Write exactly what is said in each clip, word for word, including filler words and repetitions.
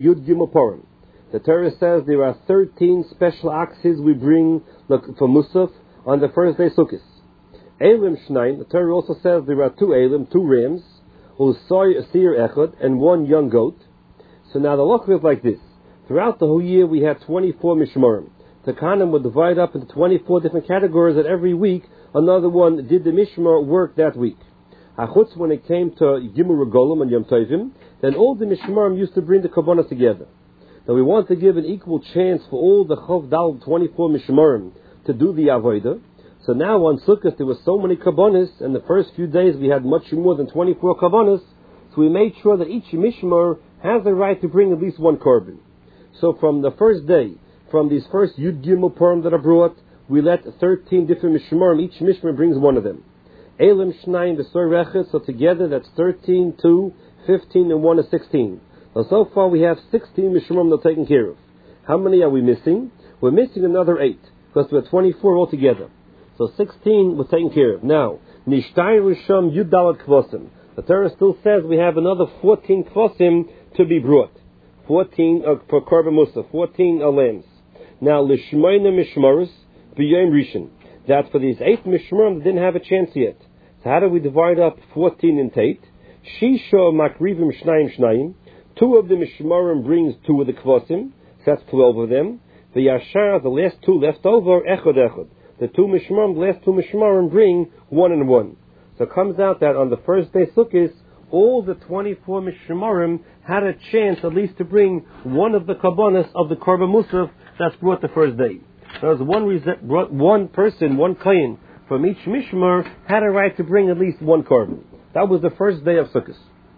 Yud Gimel Purim. The Torah says there are thirteen special oxes we bring for Musaf on the first day Sukkot. Elim Shnaim, the Torah also says there are two Elim, two rams, Usoy Asir Echad, and one young goat. So now the look is like this. Throughout the whole year we had twenty-four Mishmarim. The Kahanim would divide up into twenty-four different categories, and every week another one did the Mishmar work that week. Achutz, when it came to Gimel Regolim and Yom Tovim, then all the Mishmarim used to bring the Kabbalah together. Now we want to give an equal chance for all the Chov Dal twenty-four Mishmarim to do the Avodah. So now on Sukkot there were so many Kabbalas, and the first few days we had much more than twenty-four Kabbalas, so we made sure that each Mishmar has the right to bring at least one Korban. So from the first day, from these first Yud Gimel Purim that are brought, we let thirteen different Mishmarim, each Mishmar brings one of them. Elim Shnayim B'Soy Rechet, so together that's thirteen, two, fifteen, and one is sixteen. Now so far we have sixteen Mishmarim that are taken care of. How many are we missing? We're missing another eight, because we're twenty-four altogether. So sixteen we're taken care of. Now, Nishtay Risham Yud Dalet Kvosim. The Torah still says we have another fourteen Kvosim to be brought. fourteen uh, for Korban Musaf, fourteen uh, lambs. Now, Lishmoina Mishmaris B'Yom Rishon. That for these eight Mishmarim that didn't have a chance yet. So how do we divide up fourteen in Tate? Shisha Makrivim Shnayim Shnayim. Two of the Mishmarim brings two of the Kvosim. So that's twelve of them. The Yashar, the last two left over, Echad Echad. The two Mishmarim, the last two Mishmarim bring one and one. So it comes out that on the first day Sukkot, all the twenty-four Mishmarim had a chance at least to bring one of the Kabbalas of the Korban Musaf that's brought the first day. There was one, rese- one person, one Kohen from each Mishmar had a right to bring at least one Korban. That was the first day of Sukkot.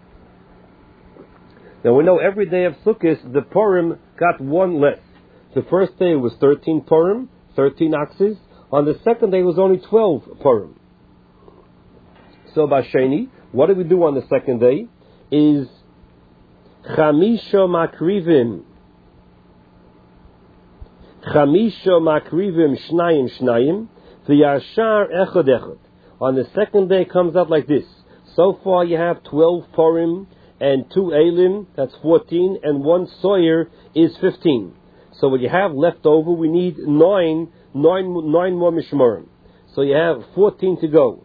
Now we know every day of Sukkot the Purim got one less. The first day was thirteen Purim, thirteen oxes. On the second day it was only twelve Purim. So Basheni, what do we do on the second day? Is Chamisha Makrivim Chamisha Makrivim Shnayim Shnayim V'Yashar Echad Echad. On the second day it comes out like this. So far you have twelve Purim and two Elim, that's fourteen, and one Sawyer is fifteen. So what you have left over, we need nine, nine, nine more Mishmarim. So you have fourteen to go.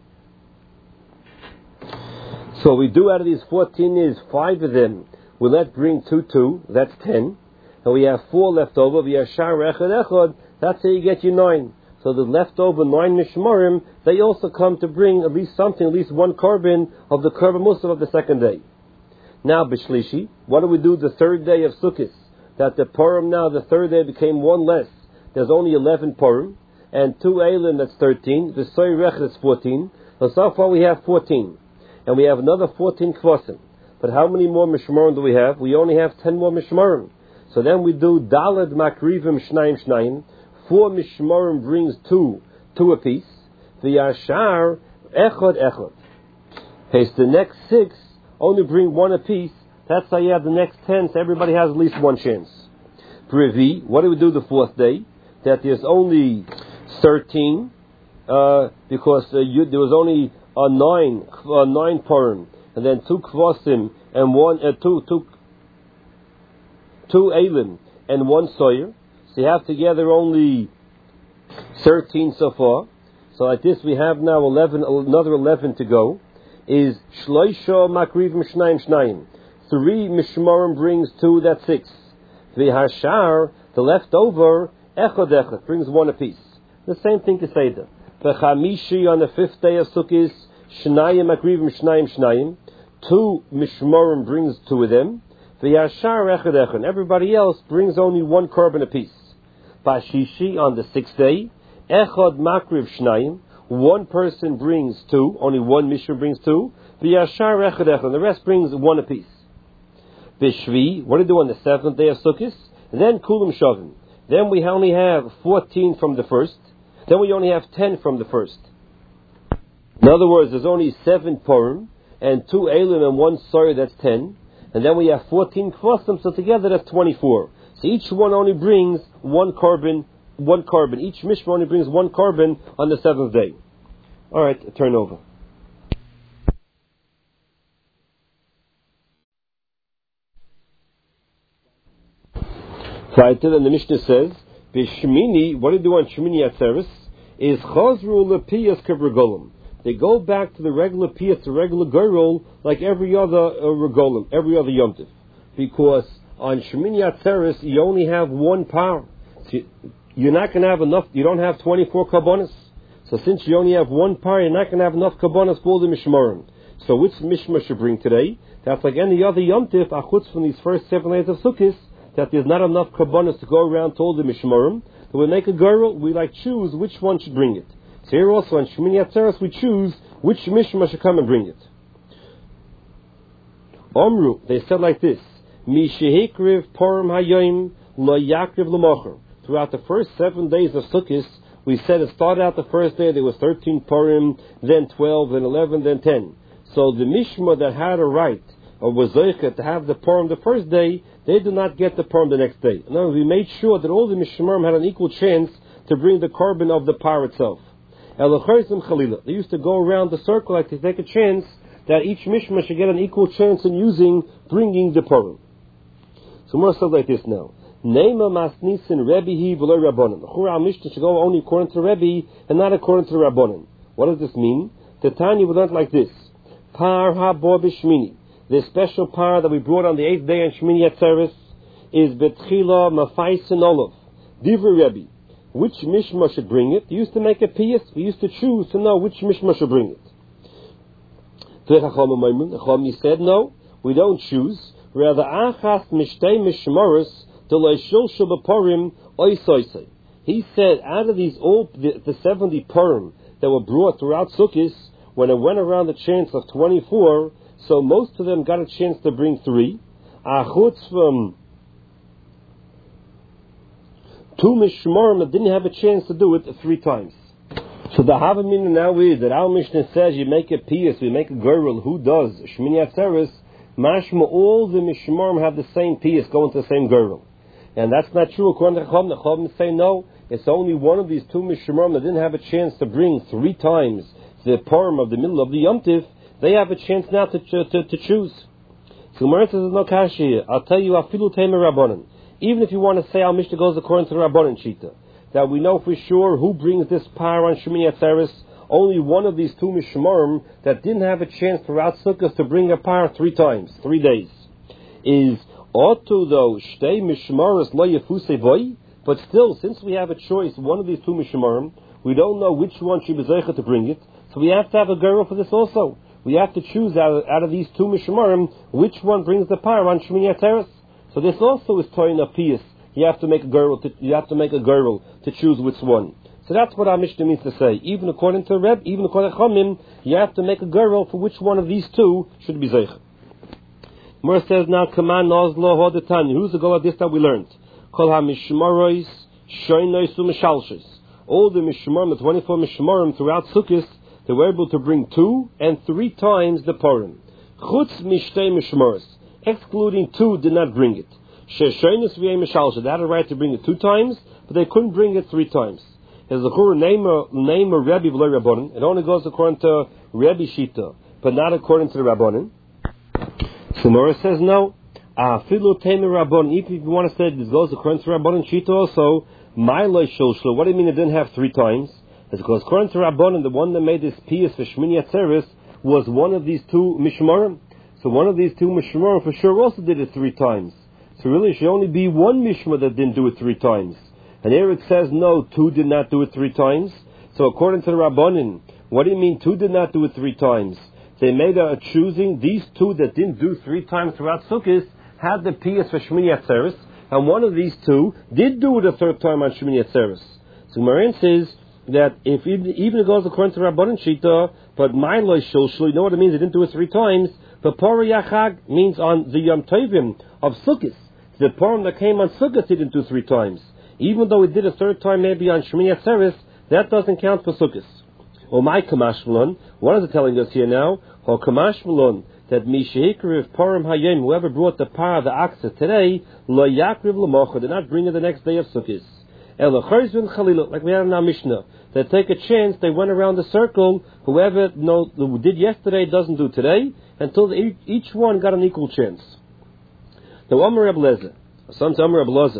So what we do out of these fourteen is five of them we let bring two, two, that's ten. And we have four left over, V'Yashar Echad Echad, that's how you get your nine. So the leftover nine Mishmarim, they also come to bring at least something, at least one Korban of the Korban Musaf of the second day. Now, B'Shlishi, what do we do the third day of Sukkot? That the Purim now, the third day became one less. There's only eleven Purim, and two Elim, that's thirteen, the Soy Rech, that's fourteen. So, so far we have fourteen. And we have another fourteen Kvosim. But how many more Mishmarim do we have? We only have ten more Mishmarim. So then we do Daled Makrivim Shnayim Shnayim. Four Mishmarim brings two, two apiece. The Yashar Echad Echad. Okay, so the next six only bring one apiece. That's how you have the next ten, so everybody has at least one chance. Privi, what do we do the fourth day? That there's only thirteen, uh, because uh, you, there was only uh, nine, uh, nine Purim, and then two Kvosim, and one, uh, two, two, two Elim, and one Sawyer. So you have together only thirteen so far. So like this we have now eleven, another eleven to go. Is Shloisha Makrivim Shnayim Shnayim. Three Mishmarim brings two, that's six. V'Hashar, the leftover, Echad Echad, brings one apiece. The same thing to say there. V'Chamishi, on the fifth day of Sukkot, Shnayim Makrivim Shnayim Shnayim. Two Mishmarim brings two of them. V'Hashar Echad Echad. Everybody else brings only one Korban apiece. Bashishi, on the sixth day, Echad Makriv Shnayim. One person brings two, only one Mishra brings two. V'Yashar Echad Echad, and the rest brings one apiece. B'Shvi, what do we do on the seventh day of Sukkot? Then Kulam Shavim. Then we only have fourteen from the first. Then we only have ten from the first. In other words, there's only seven Purim, and two Elim and one Sawyer, that's ten. And then we have fourteen Kvosim, so together that's twenty-four. So each one only brings one Korban, one Korban. Each Mishra only brings one Korban on the seventh day. Alright, turn over. Weiter, and the Mishnah says, B'Shmini, what do you do on Shmini Atzeres? Is Chazru Lepiyas Kevregolim. They go back to the regular piyas, the regular girl, like every other uh, regolim, every other yomtiv. Because on Shemini Atzeres, you only have one par. So you're not going to have enough, you don't have twenty-four karbonis. So since you only have one par, you're not going to have enough karbonis for the mishmarim. So which mishmar should bring today? That's like any other yomtiv, achutz from these first seven days of Sukkot, that there's not enough karbonis to go around to all the mishmarim. So we make a girl, we like choose which one should bring it. So here also on Shemini Atzeres we choose which mishmar should come and bring it. Omru, they said like this: Mi shehikriv parim hayoim lo yakriv l'mocher. Throughout the first seven days of Sukkot, we said it started out the first day there was thirteen parim, then twelve, then eleven, then ten. So the mishmar that had a right or was zoichet to have the parim the first day, they did not get the parim the next day. In other words, we made sure that all the mishmarim had an equal chance to bring the carbon of the par itself. They used to go around the circle like to take a chance that each mishmar should get an equal chance in using, bringing the parim. So more stuff like this now. Neima masnisin Rebbehi v'lo Rabbanan. The Chura Mishnah should go only according to Rebbe and not according to the Rabbanan. What does this mean? The Tanya we learned like this: Par ha-bo b'shmini. The special par that we brought on the eighth day on Shmini Atzeres is betchila mafaisin olav. Divrei Rebbe. Which mishmar should bring it? They used to make a piyas. We used to choose to know which mishmar should bring it. The Chacham said, no, we don't choose. Rather, achas mishtei mishmaris delay shulshul b'parim oisoisei. He said, out of these all the, the seventy parim that were brought throughout Sukkot, when it went around the chance of twenty-four, so most of them got a chance to bring three. Achutz from two mishmarim that didn't have a chance to do it three times. So the Havamina now is that our Mishnah says you make a piyas, we make a girl who does Shmini Atzeres, mashma all the mishmarim have the same piyas, go into the same girl. And that's not true according to Chacham. The Chacham say no, it's only one of these two mishmarim that didn't have a chance to bring three times the parim of the middle of the yomtiv. They have a chance now to to, to, to choose. So Gemara says no kashi here. I'll tell you afilu temer rabbanan. Even if you want to say our Mishnah goes according to the Rabbanan Shita, that we know for sure who brings this par on Shemini Atzeres, only one of these two Mishmarim that didn't have a chance throughout Sukkot to bring a par three times, three days, is Otu though Shtei Mishmaris Lo Yefusei Voi. But still, since we have a choice, one of these two Mishmarim, we don't know which one should be Zeicha to bring it, so we have to have a girl for this also. We have to choose out of, out of these two Mishmarim which one brings the par on Shemini Atzeres. So this also is toying a piyas. You have to make a girl. To, you have to make a girl to choose which one. So that's what our Mishnah means to say. Even according to Reb, even according to Chachamim, you have to make a girl for which one of these two should be zeich. Mor says now, Kaman Nozlo Hodetani. Who's the girl of this that we learned? Kol HaMishmaros Shoynos u'Mishalshos. All the Mishmarim, the twenty-four Mishmarim throughout Sukkot, they were able to bring two and three times the parim. Chutz Mishtei Mishmaros. Excluding two did not bring it. Sheshoinus v'yei mishalsha. They had a right to bring it two times, but they couldn't bring it three times. As the Chur name name of Rebbe v'lo Rabbanan, it only goes according to Rebbe Shita, but not according to the Rabbanan. So Mora says no. Afilu temer Rabbanan. If you want to say this goes according to Rabbanan Shita also, Ma'iloi shulshlo. What do you mean it didn't have three times? It's because according to Rabbanan, the one that made this piyas for Shmini Atzeres was one of these two mishmarim. So one of these two mishmarim for sure also did it three times. So really it should only be one mishmar that didn't do it three times. And here it says no, two did not do it three times. So according to the Rabbanin, what do you mean two did not do it three times? They made a choosing. These two that didn't do three times throughout Sukkot had the piyas for Shmini Atzeres, and one of these two did do it a third time on Shmini Atzeres. So Marin says that if even, even it goes according to Rabbanan Shita, but Ma'iloi shulshlo, you know what it means? They didn't do it three times. But Pori Yachag means on the Yom Tovim of Sukkot. The Purim that came on Sukkot he didn't do three times. Even though it did a third time maybe on Shemini Atzeres, that doesn't count for Sukkot. Or my Kamashmalon, what is it telling us here now? Or Kamashmalon, that Mishahikriv Purim Hayem, whoever brought the par, the aksa today, Lo Yakriv L'mocha, did not bring it the next day of Sukkot. Elachayzvin Chalila, like we had in our Mishnah, they take a chance, they went around the circle, whoever no, did yesterday doesn't do today, until each one got an equal chance. Now, Amar Reb Lezer, son to Amar Reb Lezer,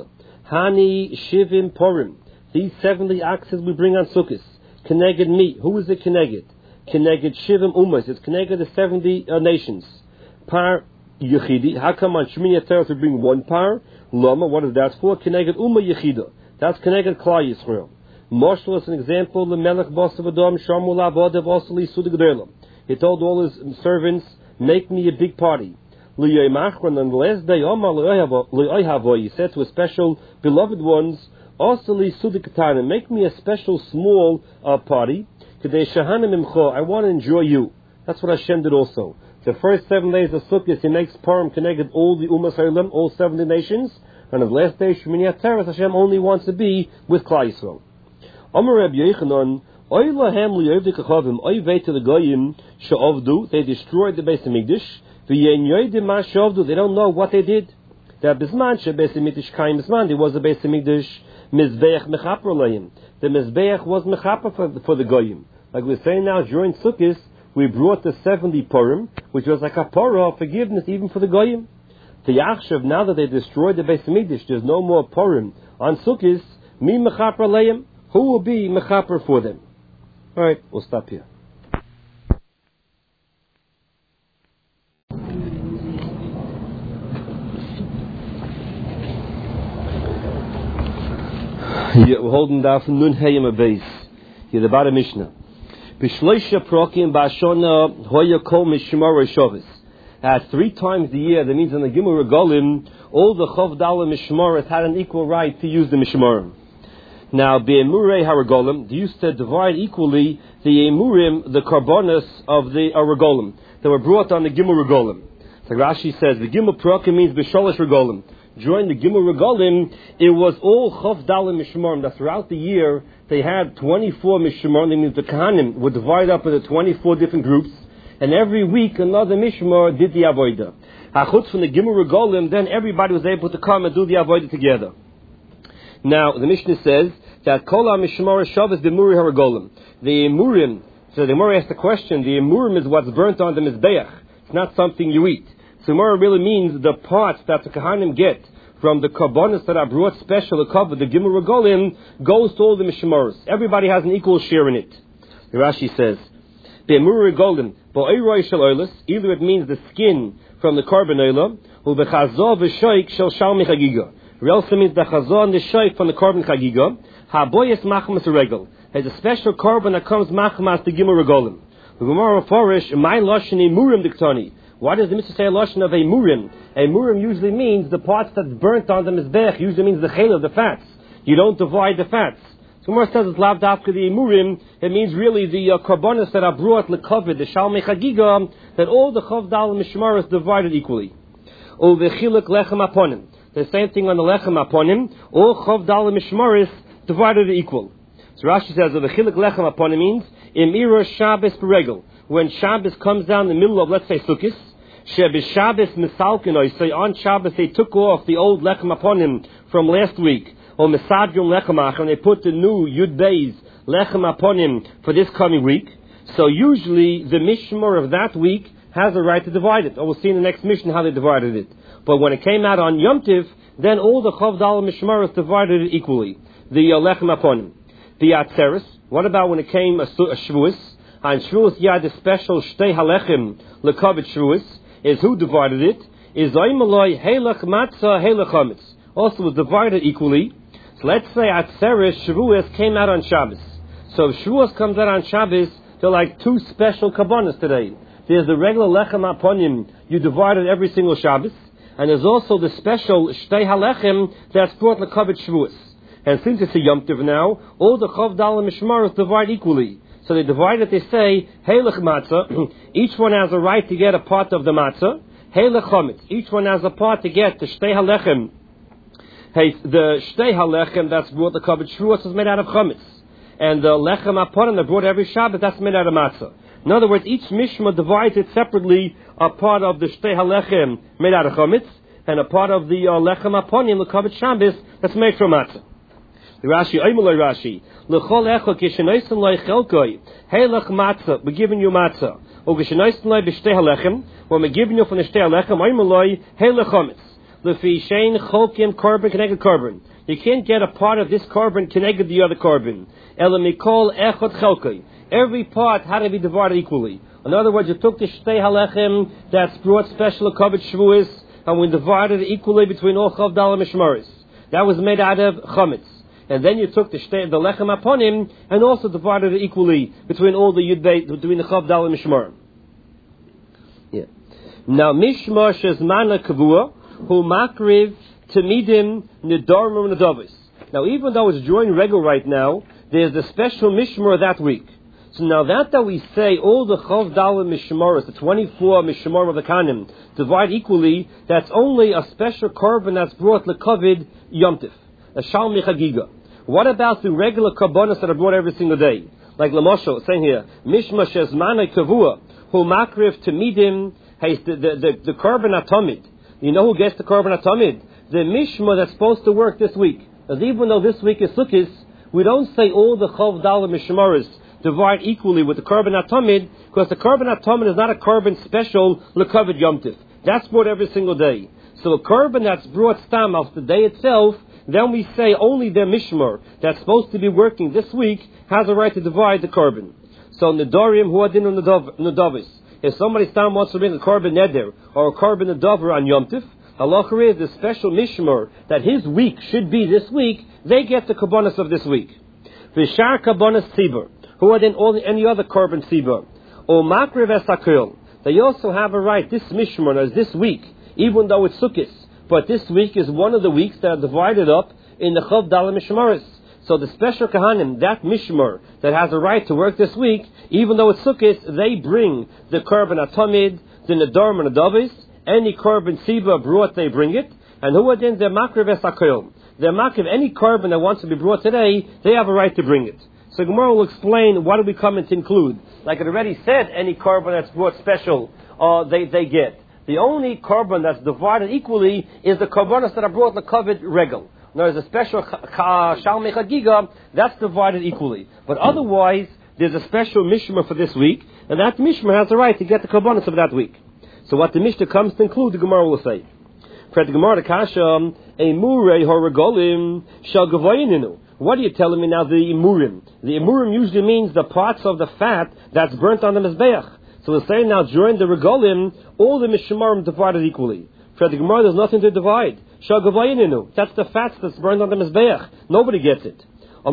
Hani Shivim Purim. These seventy oxes we bring on Sukkot. Keneged me. Who is it Keneged? Keneged Shivim Umas. It's Keneged the seventy uh, nations. Par Yechidi. How come on Shemini Atzeres we bring one par? Lama, what is that for? Keneged Uma Yechida. That's Keneged Klal Yisrael. Moshel is an example. The Melech Bosav Adam Shamul Avodav Osali Sudig. He told all his servants, make me a big party. On the last day, he said to his special beloved ones, make me a special small uh, party. I want to enjoy you. That's what Hashem did also. The first seven days of Sukkot, he makes Purim connected all the Umas Ha'olam, all seventy nations. And on the last day, Shemini Atzeres, Hashem only wants to be with Klal Yisrael. Amar Rabbi Yochanan, Oy lahem li'ovdei kachavim, oy vei to the goyim she'ovdu, they destroyed the Beis Hamikdash. V'yen yoydim ma she'ovdu, they don't know what they did. That bisman she'Beis Hamikdash kaim bisman, there was a Beis Hamikdash mizbeach mechaper leim. The mizbeach was mechaper for, for the goyim. Like we're saying now, during Sukkot, we brought the seventy Purim, which was like a parah of forgiveness even for the goyim. The Yachshav, now that they destroyed the Beis Hamikdash, there's no more Purim on Sukkot. Mi mechaper leim, who will be mechaper for them? All right, we'll stop here. Yeah, we're holding down from Nun Hayim Abayis. Here, the bottom Mishnah. B'shleisha prokim ba'ashona hoya kol mishmar shavis. At three times a year, that means in the Gimel Regalim, all the Chav Dalet Mishmaros had an equal right to use the Mishmarim. Now, be'emurei haragolim, they used to divide equally the emurim, the karbonos of the uh, regolim that were brought on the Gimel Regalim. So Rashi says the Gimel Prokim means b'sholosh regolim. During the Gimel Regalim, it was all Chav Dalet Mishmarim. That throughout the year they had twenty-four Mishmarim. That means the Kahanim would divide up into twenty-four different groups, and every week another Mishmar did the avodah. Hachutz from the Gimel Regalim, then everybody was able to come and do the avodah together. Now the Mishnah says that Kol HaMishmar Shabbos B'Muri HaRegolim. The Emurim, so the Gemara asked the question, the Emurim is what's burnt on the Mizbeach. It's not something you eat. So Gemara really means the parts that the Kahanim get from the Karbonos that are brought special, the cover, the Gimel Regalim, goes to all the Mishmaros. Everybody has an equal share in it. The Rashi says, B'Muri HaRegolim, B'Oiroi Shel Oilos, either it means the skin from the Karban Oila, or B'Chazor V'Shoik Shel Shalmi Chagiga. It also means the Chazor and the Shoik from the Karban Chagiga. Haboyes machmas regel. There's a special korban that comes machmas to Gimel Regalim. The Gemara Forish, my lashon emurim diktani. Why does the Mitzvah say a lashon of emurim? Emurim usually means the parts that's burnt on the mizbech. Usually means the chela, the fats. You don't divide the fats. So Gemara says it's lav dafka the emurim. It means really the uh, korbanos that are brought lekovid, the shalmei chagiga, that all the chav dal mishmaros divided equally. O v'chiluk lechem aponim. The same thing on the lechem aponim. All chav dal mishmaros divided equal. So Rashi says that the chiluk lechem upon it means imira Shabbos beregel. When Shabbos comes down in the middle of, let's say, Sukkot, Shabbos Shabbos misalkinoi. So on Shabbos they took off the old lechem upon him from last week, or misadrum lechem, and they put the new Yud Beis lechem upon him for this coming week. So usually the mishmar of that week has a right to divide it. Or we'll see in the next mission how they divided it. But when it came out on Yom Tiv, then all the chav dal mishmaros divided it equally. The uh, lechem upon him. The Atzeres. What about when it came a, a Shavuos? On Shavuos, you had the special Shtei Halechem Lekavit Shavuos. Is who divided it? Is Zaymaloi Helech Matzah Helech Chametz. Also was divided equally. So let's say Atzeres Shavuos came out on Shabbos. So if Shavuos comes out on Shabbos, they're like two special kabbanas today. There's the regular Lechem upon him. You divided every single Shabbos. And there's also the special Shtei Halechem that's brought Lekavit Shavuos. And since it's a Yom Tov now, all the Chav Dal and Mishmaros divide equally. So they divide it, they say, Heilech Matzah, each one has a right to get a part of the Matzah. Heilech Chametz, each one has a part to get the Shtei Halechem. Hey, the Shtei Halechem that's brought the Kavod Shavuos is made out of Chametz. And the Lechem Aponim that brought every Shabbat, that's made out of Matzah. In other words, each Mishma divides it separately, a part of the Shtei Halechem made out of Chametz, and a part of the uh, Lechem Aponim, the Kavod Shabbos, that's made from Matzah. The Rashi, Oimulay Rashi, L'chol echo kishenaysen loy chelkoi, Heilech matzah, we're giving you matzah. O kishenaysen loy b'shtei halechem, when we're giving you from the shtei halechem, Oimulay, Heilech chametz. Lefi shein chokim korban keneged korban. You can't get a part of this korban keneged the other korban. Ela mikol echot chelkai. Every part had to be divided equally. In other words, you took the shtei halechem that's brought special covered shvuos, and we divided it equally between all chav dal mishmaris. That was made out of chametz. And then you took the shtei, the lechem upon him, and also divided it equally between all the yudbeit, between the chav dal and mishmar. Yeah. Now mishmar shezmana kavua hu makriv temidim nidarmu nadavis. Now even though it's joined regular right now, there's the special mishmar that week. So now that that we say all the chav dal mishmaros, the twenty-four mishmar of the kanim, divide equally, that's only a special korban that's brought lekavid yomtiv, a shal mechagiga. What about the regular korbanos that are brought every single day? Like Lamosho, saying here, mishma shezmana kavua, hu makriv temidim, hey, the, the, the, the korban atomid. You know who gets the korban atomid? The mishma that's supposed to work this week. As even though this week is Sukkot, we don't say all the chav dal mishmaros divide equally with the korban atomid, because the korban atomid is not a korban special lekavid yomtiv. That's brought every single day. So a korban that's brought stam off the day itself, then we say only the mishmar that's supposed to be working this week has a right to divide the korban. So nedarim hu adin nadavis. If somebody stam wants to bring a korban neder or a korban nadaver on yomtiv, halacha is the special mishmar that his week should be this week. They get the korbanos of this week. V'shar korbanos tzibur. Who are then all any other korban tzibur? O makriv esakil. They also have a right, this mishmar is this week, even though it's Sukkot. But this week is one of the weeks that are divided up in the chav dal mishmaros. So the special kahanim, that mishmar that has a right to work this week, even though it's Sukkot, they bring the korban atomid, the nedarim and nadavis, any korban tzibur brought, they bring it. And who are then the makriv esakil? The makriv, any korban that wants to be brought today, they have a right to bring it. So Gemara will explain what do we come to include. Like it already said, any korban that's brought special, uh, they, they get. The only korban that's divided equally is the korbanos that are brought lekavid regal. There's a special shal mechagiga that's divided equally. But otherwise, there's a special mishmar for this week, and that mishmar has the right to get the korbanos of that week. So what the Mishnah comes to include, the Gemara will say. For the Gemara, the kasha, a murei horogolim shall gavoyininu. What are you telling me now, the imurim? The imurim usually means the parts of the fat that's burnt on the mizbeach. So we're saying now, during the regolim, all the mishmarim divided equally. For the Gemara, there's nothing to divide. Shagavayininu. That's the fats that's burned on the mizbeach. Nobody gets it.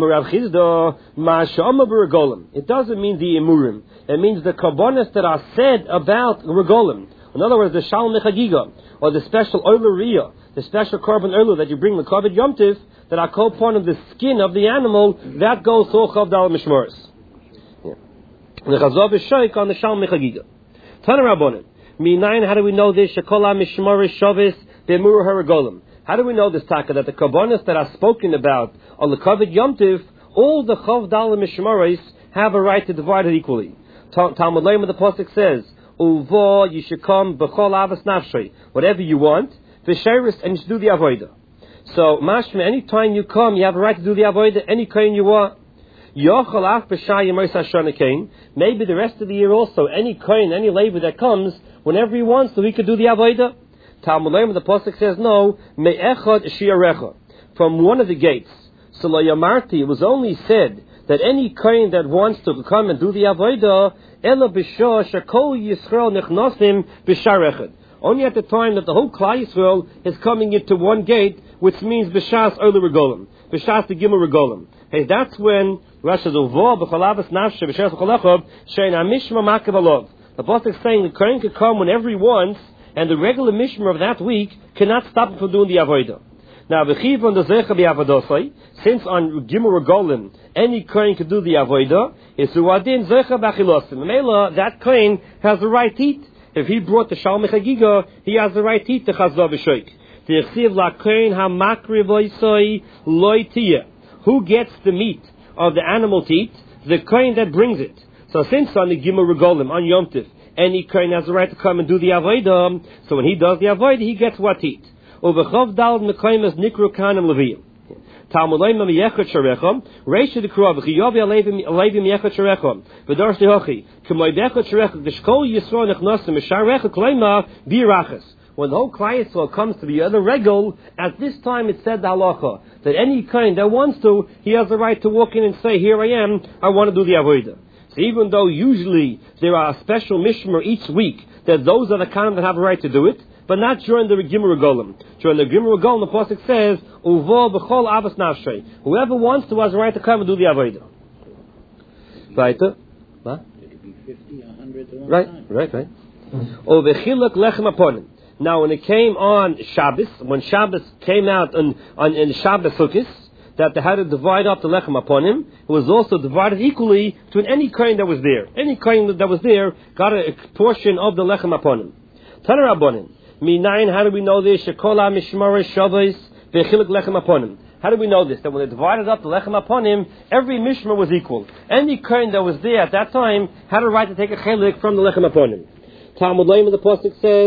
It doesn't mean the imurim. It means the karbonis that are said about regolim. In other words, the shal mechagiga, or the special oiler, the special carbon oiler that you bring the kavod yomtiv, that are called part of the skin of the animal, that goes to chav dal mishmaros. The chazav is shaykh on the shal mechagiga. Tana rabbonim. Minayin, how do we know this? Shekola mishmaris shavis b'emur haragolim. How do we know this taka, that the karbonis that are spoken about on the kavod yomtiv, all the chav dal mishmaris have a right to divide it equally? Talmud Leim, the pasuk says, Uvo yishikam b'chol avas nafshay. Whatever you want, v'sheiris, and you should do the avodah. So, mashma, any time you come, you have a right to do the avodah, any kain you want. Yochel af b'shayim oisah shana kain. Maybe the rest of the year also, any kain, any labor that comes, whenever he wants, so he could do the avodah. Talmud Leim, the pasuk says, no, me'echad shiarecha, from one of the gates. So lo yamarti, it was only said that any kain that wants to come and do the avodah, ela b'shah shakol Yisrael nechnosim b'sharechad. Only at the time that the whole Klal Yisrael is coming into one gate, which means b'shas oile regolim, b'shas the gimel regolim. Hey, that's when Rashi says, "Uvo b'chalavas nafshe b'shas b'chalachav shein hamishma makav alov." The pasuk is saying the kohen can come whenever he wants, and the regular mishma of that week cannot stop him from doing the avodah. Now, v'chiv on the zecha b'avodosai, since on gimel regolim any kohen can do the avodah, is uadin zecha b'achilosim. Mela, that kohen has the right to eat. If he brought the shal mechagiga, he has the right to eat the chazav b'shoik. The yechsiv la kohen hamakriv loisoi loitiyah. Who gets the meat of the animal to eat? The kohen that brings it. So since on the gimel regolim on Yom Tiv, any kohen has the right to come and do the avodah. So when he does the avodah, he gets what to eat. Uvechov dal mekayim nikru kanim leviyim. Talmud Leim miyechat sharecham. Reisha dekruah v'chiyavi alevim alevim miyechat sharecham. V'dar shlihochi k'moy bechat sharecham deshkol yisrael nechnosim misharecha kleima birachas. when the whole Klal Yisrael comes to the other regal, at this time it said the halacha that any kind that wants to, he has the right to walk in and say, here I am, I want to do the avodah. So even though usually there are a special mishmer each week, that those are the kind that have a right to do it, but not during the Gimur Regolim. During the Gimur Regolim, the Pasuk says, Uvo b'chol avos nafshay. Whoever wants to has a right to come and do the avodah. Right? Huh? It could be fifty, a hundred at one right, time. right, right. O v'chiluk lechem aponim. Now, when it came on Shabbos, when Shabbos came out on, on in Shabbos Sukkos, that they had to divide up the lechem aponim, it was also divided equally to any kohen that was there. Any kohen that was there got a portion of the lechem aponim. Taner Rabbanim. Minayin, how do we know this? Shekola mishmar Shabbos v'chiluk lechem aponim. How do we know this? That when they divided up the lechem aponim, every mishmar was equal. Any kohen that was there at that time had a right to take a chelik from the lechem aponim. Talmud Leim, the pasuk says.